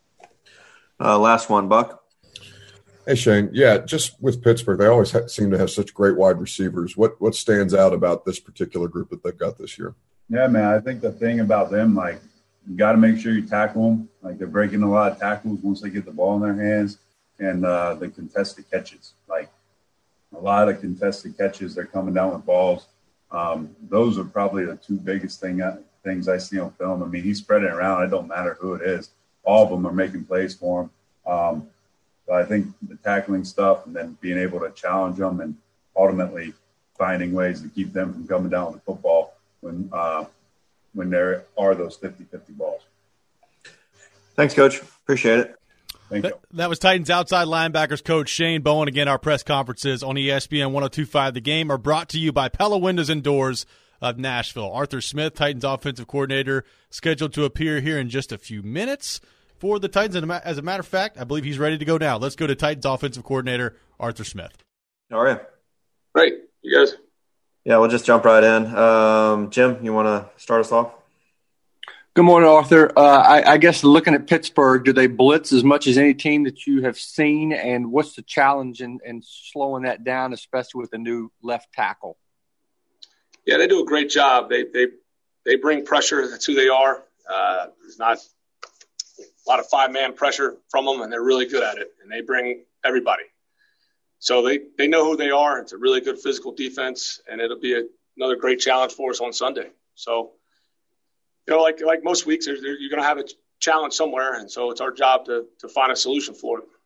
Uh, last one, Buck. Hey, Shane. Yeah, just with Pittsburgh, they always ha- seem to have such great wide receivers. What what stands out about this particular group that they've got this year? Yeah, man, I think the thing about them, like, you got to make sure you tackle them. Like, they're breaking a lot of tackles once they get the ball in their hands, and uh, the contested catches. Like, a lot of contested catches, they're coming down with balls. Um, those are probably the two biggest thing uh, things I see on film. I mean, he's spreading it around. It don't matter who it is. All of them are making plays for him. Um, so I think the tackling stuff and then being able to challenge them and ultimately finding ways to keep them from coming down with the football when uh, when there are those fifty-fifty balls. Thanks, Coach. Appreciate it. Thank that, you. That was Titans outside linebackers coach Shane Bowen. Again, our press conferences on E S P N one oh two point five The Game are brought to you by Pella Windows and Doors of Nashville. Arthur Smith, Titans offensive coordinator, scheduled to appear here in just a few minutes for the Titans. And as a matter of fact, I believe he's ready to go now. Let's go to Titans offensive coordinator Arthur Smith. How are you? Great. You guys? Yeah, we'll just jump right in. Um, Jim, you want to start us off? Good morning, Arthur. Uh, I, I guess looking at Pittsburgh, do they blitz as much as any team that you have seen? And what's the challenge in, in slowing that down, especially with the new left tackle? Yeah, they do a great job. They they they bring pressure. That's who they are. Uh, there's not a lot of five-man pressure from them, and they're really good at it. And they bring everybody. So they, they know who they are. It's a really good physical defense, and it'll be a, another great challenge for us on Sunday. So, you know, like like most weeks, you're going to have a challenge somewhere, and so it's our job to to find a solution for it.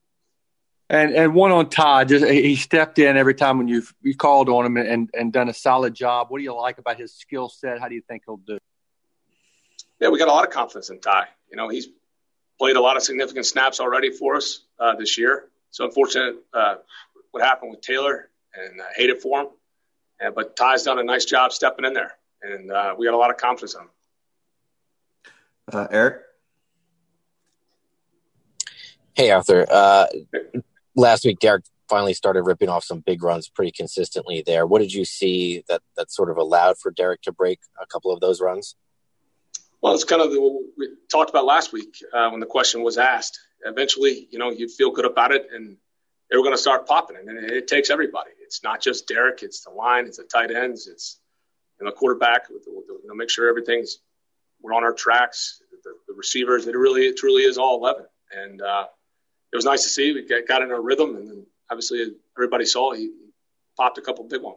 And and one on Todd, just he stepped in every time when you've you called on him and, and done a solid job. What do you like about his skill set? How do you think he'll do? Yeah, we got a lot of confidence in Ty. You know, he's played a lot of significant snaps already for us uh, this year. So unfortunate uh, what happened with Taylor, and I hate it for him. Uh, but Ty's done a nice job stepping in there, and uh, we got a lot of confidence in him. Uh, Eric? Hey, Arthur. Uh, last week, Derek finally started ripping off some big runs pretty consistently there. What did you see that, that sort of allowed for Derek to break a couple of those runs? Well, it's kind of the, what we talked about last week uh, when the question was asked. Eventually, you know, you feel good about it, and they were going to start popping. And it, it takes everybody. It's not just Derek. It's the line. It's the tight ends. It's you know, the quarterback. With the, with the, you know, make sure everything's we're on our tracks. The, the receivers. It really, it truly is all eleven. And uh, it was nice to see. We got, got in a rhythm, and then obviously everybody saw he, he popped a couple big ones.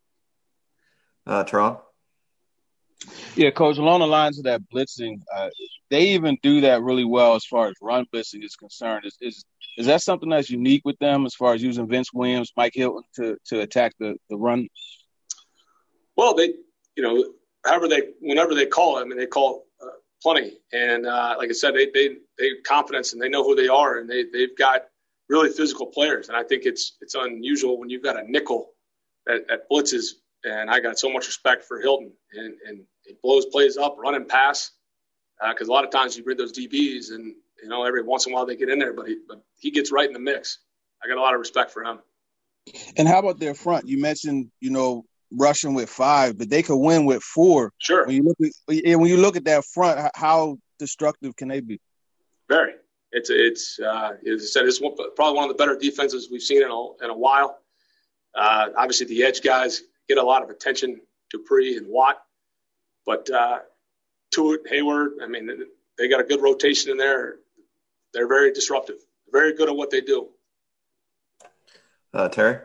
Uh, Teron? Yeah, Coach, along the lines of that blitzing, uh, they even do that really well as far as run blitzing is concerned. Is is is that something that's unique with them as far as using Vince Williams, Mike Hilton to, to attack the, the run? Well, they, you know, however they, whenever they call it, I mean, they call uh, plenty. And uh, like I said, they they they have confidence and they know who they are, and they they've got really physical players. And I think it's it's unusual when you've got a nickel that, that blitzes. And I got so much respect for Hilton, and, and he blows plays up, run and pass, because uh, a lot of times you read those D Bs, and you know every once in a while they get in there, but he but he gets right in the mix. I got a lot of respect for him. And how about their front? You mentioned you know rushing with five, but they could win with four. Sure. When you look at when you look at that front, how destructive can they be? Very. It's it's uh, as I said, it's one, probably one of the better defenses we've seen in a in a while. Uh, obviously, the edge guys get a lot of attention, Dupree and Watt. But uh, Tuitt, Hayward, I mean, they got a good rotation in there. They're very disruptive. Very good at what they do. Uh, Terry?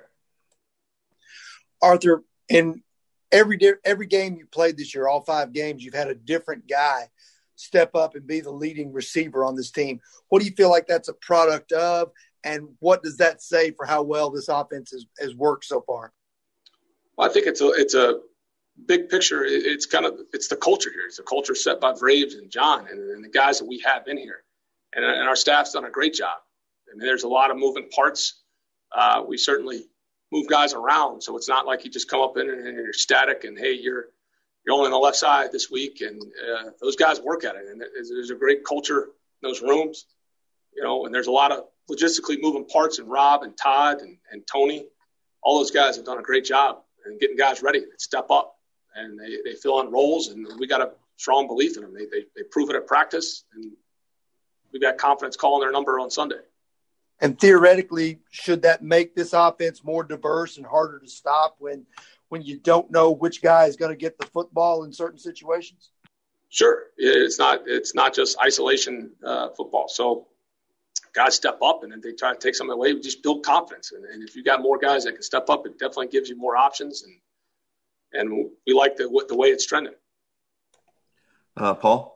Arthur, in every every game you played this year, all five games, you've had a different guy step up and be the leading receiver on this team. What do you feel like that's a product of, and what does that say for how well this offense has, has worked so far? Well, I think it's a it's a big picture. It's kind of it's the culture here. It's the culture set by Braves and John and, and the guys that we have in here, and, and our staff's done a great job. I mean, there's a lot of moving parts. Uh, we certainly move guys around, so it's not like you just come up in and you're static and hey, you're you're only on the left side this week. And uh, those guys work at it, and there's, there's a great culture in those rooms, you know. And there's a lot of logistically moving parts. And Rob and Todd and, and Tony, all those guys have done a great job. And getting guys ready to step up, and they, they fill in roles, and we got a strong belief in them. They, they they prove it at practice, and we got confidence calling their number on Sunday. And theoretically, should that make this offense more diverse and harder to stop when when you don't know which guy is going to get the football in certain situations? Sure, it's not it's not just isolation uh, football. So guys step up, and then they try to take something away. We just build confidence. And, and if you got more guys that can step up, it definitely gives you more options. And and we like the the way it's trending. Uh, Paul?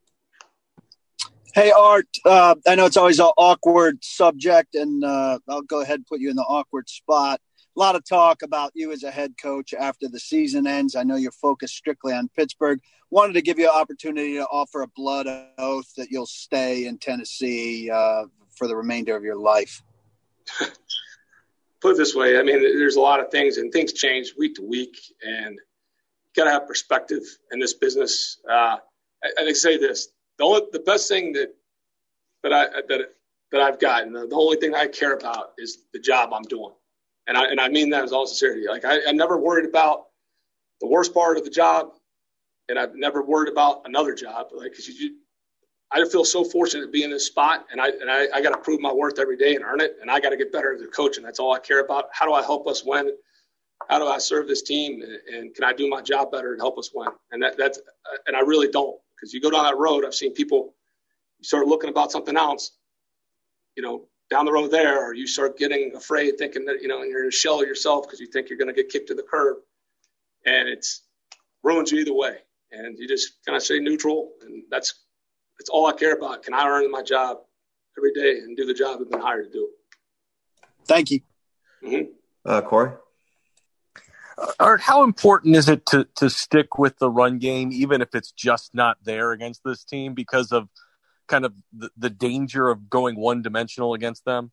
Hey, Art. Uh, I know it's always an awkward subject, and uh, I'll go ahead and put you in the awkward spot. A lot of talk about you as a head coach after the season ends. I know you're focused strictly on Pittsburgh. Wanted to give you an opportunity to offer a blood oath that you'll stay in Tennessee uh, for the remainder of your life. Put it this way, I mean, there's a lot of things, and things change week to week, and you got to have perspective in this business. Uh, I, I say this: the only, the best thing that that I that that I've gotten, the, the only thing I care about is the job I'm doing, and I and I mean that with all sincerity. Like I, I'm never worried about the worst part of the job, and I've never worried about another job. Like, because you. I feel so fortunate to be in this spot, and I and I, I got to prove my worth every day and earn it, and I got to get better as a coach, and that's all I care about. How do I help us win? How do I serve this team, and, and can I do my job better and help us win? And that that's and I really don't, because you go down that road, I've seen people you start looking about something else, you know, down the road there, or you start getting afraid, thinking that you know you're in a shell of yourself because you think you're going to get kicked to the curb, and it's ruins you either way. And you just kind of stay neutral, and that's. It's all I care about. Can I earn my job every day and do the job I've been hired to do? Thank you. Mm-hmm. Uh, Corey? Art, how important is it to, to stick with the run game, even if it's just not there against this team, because of kind of the, the danger of going one dimensional against them?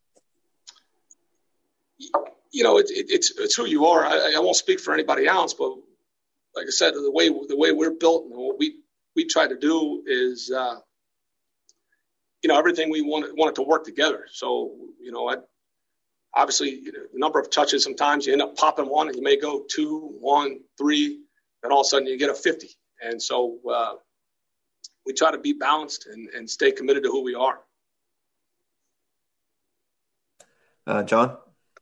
You know, it, it, it's it's who you are. I, I won't speak for anybody else, but like I said, the way the way we're built and what we we try to do is, uh, you know, everything we want want it to work together. So, you know, I, obviously, you know, the number of touches, sometimes you end up popping one, and you may go two, one, three, then all of a sudden you get a fifty. And so uh, we try to be balanced and, and stay committed to who we are. Uh, John?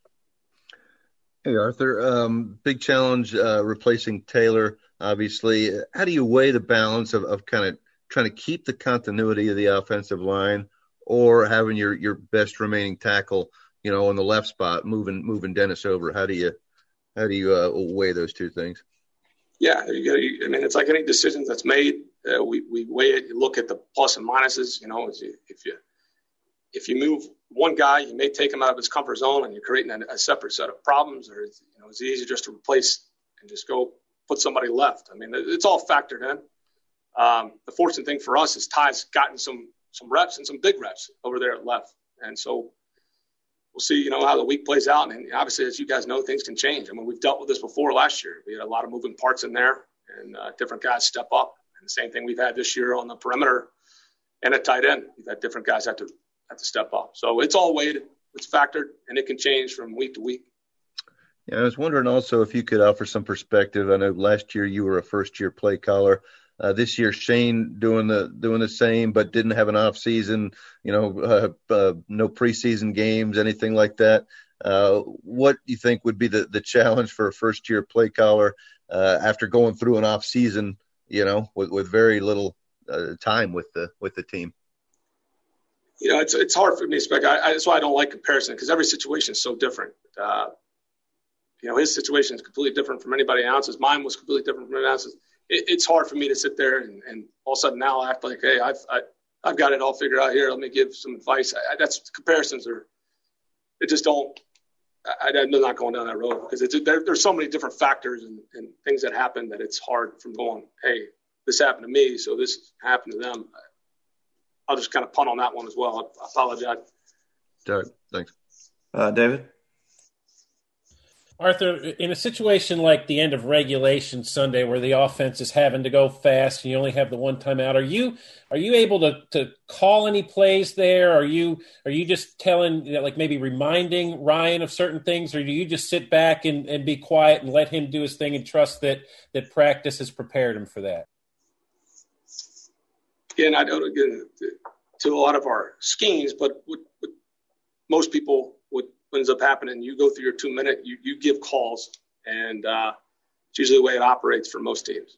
Hey, Arthur. Um, big challenge uh, replacing Taylor, obviously. How do you weigh the balance of, of kind of trying to keep the continuity of the offensive line or having your, your best remaining tackle, you know, on the left spot, moving moving Dennis over? How do you how do you uh, weigh those two things? Yeah, you gotta, you, I mean, it's like any decision that's made. Uh, we we weigh it. You look at the plus and minuses. You know, if you if you move one guy, you may take him out of his comfort zone, and you're creating a, a separate set of problems. Or you know, it's easier just to replace and just go put somebody left. I mean, it's all factored in. Um, the fortunate thing for us is Ty's gotten some some reps and some big reps over there at left, and so we'll see, you know, how the week plays out. And obviously, as you guys know, things can change. I mean, we've dealt with this before last year. We had a lot of moving parts in there, and uh, different guys step up. And the same thing we've had this year on the perimeter and at tight end. We've had different guys have to have to step up. So it's all weighted, it's factored, and it can change from week to week. Yeah, I was wondering also if you could offer some perspective. I know last year you were a first-year play caller. Uh, this year, Shane doing the doing the same, but didn't have an off season. You know, uh, uh, no preseason games, anything like that. Uh, what do you think would be the, the challenge for a first year play caller uh, after going through an off season? You know, with, with very little uh, time with the with the team. You know, it's it's hard for me to speak. I, I, that's why I don't like comparison, because every situation is so different. Uh, you know, his situation is completely different from anybody else's. Mine was completely different from anybody else's. It, it's hard for me to sit there and, and all of a sudden now act like, hey, I've I, I've got it all figured out here. Let me give some advice. I, that's comparisons are. It just don't. I, I'm not going down that road because it's there, there's so many different factors and, and things that happen that it's hard from going, hey, this happened to me, so this happened to them. I'll just kind of punt on that one as well. I apologize. All right, thanks. Uh, David? Arthur, in a situation like the end of regulation Sunday where the offense is having to go fast and you only have the one timeout, are you are you able to, to call any plays there? Are you are you just telling, you know, like maybe reminding Ryan of certain things, or do you just sit back and, and be quiet and let him do his thing and trust that, that practice has prepared him for that? Again, I don't get to a lot of our schemes, but what, what most people, what ends up happening, you go through your two minute, you, you give calls, and uh, it's usually the way it operates for most teams.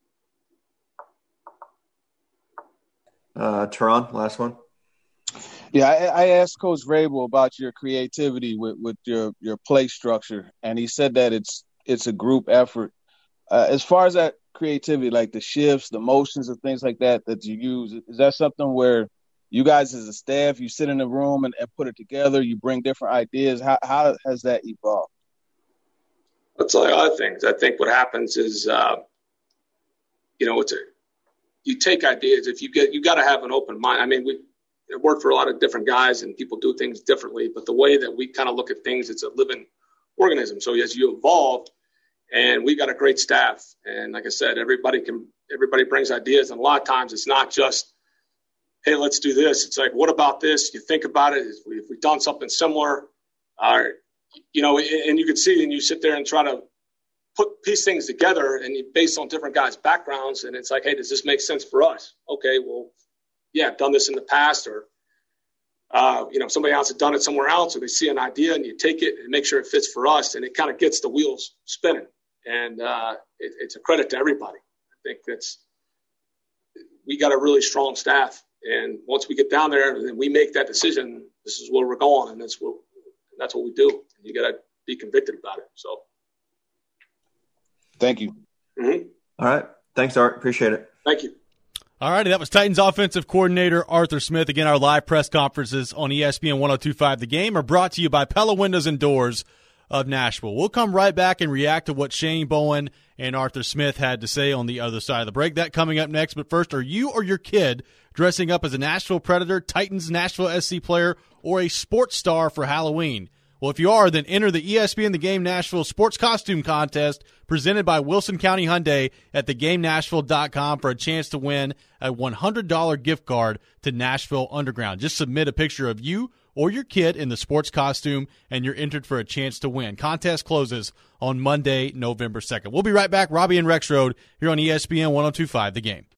Uh, Teron, last one. Yeah, I, I asked Coach Vrabel about your creativity with, with your, your play structure, and he said that it's it's a group effort. Uh, as far as that creativity, like the shifts, the motions, and things like that that you use, is that something where you guys as a staff, you sit in a room and, and put it together, you bring different ideas? How, how has that evolved? That's like other things. I think what happens is, uh, you know, it's a, you take ideas. If you get, you got to have an open mind. I mean, we work for a lot of different guys and people do things differently, but the way that we kind of look at things, it's a living organism. So as you evolve, and we got a great staff. And like I said, everybody can, everybody brings ideas. And a lot of times it's not just, hey, let's do this. It's like, what about this? You think about it. If, we, if we've done something similar, uh, you know, and you can see, and you sit there and try to put piece things together, and you based on different guys' backgrounds. And it's like, hey, does this make sense for us? Okay, well, yeah, I've done this in the past, or, uh, you know, somebody else has done it somewhere else, or they see an idea and you take it and make sure it fits for us. And it kind of gets the wheels spinning. And uh, it, it's a credit to everybody. I think that's, we got a really strong staff. And once we get down there and we make that decision, this is where we're going, and that's what that's what we do. And you got to be convicted about it. So, thank you. Mm-hmm. All right, thanks, Art. Appreciate it. Thank you. All righty, that was Titans offensive coordinator Arthur Smith. Again, our live press conferences on E S P N one oh two point five The Game are brought to you by Pella Windows and Doors of Nashville. We'll come right back and react to what Shane Bowen and Arthur Smith had to say on the other side of the break. That coming up next. But first, are you or your kid dressing up as a Nashville Predator, Titans, Nashville S C player, or a sports star for Halloween? Well, if you are, then enter the E S P N The Game Nashville Sports Costume Contest presented by Wilson County Hyundai at the game nashville dot com for a chance to win a one hundred dollars gift card to Nashville Underground. Just submit a picture of you or your kid in the sports costume, and you're entered for a chance to win. Contest closes on Monday, November second. We'll be right back. Robbie and Rexrode here on E S P N one oh two point five The Game.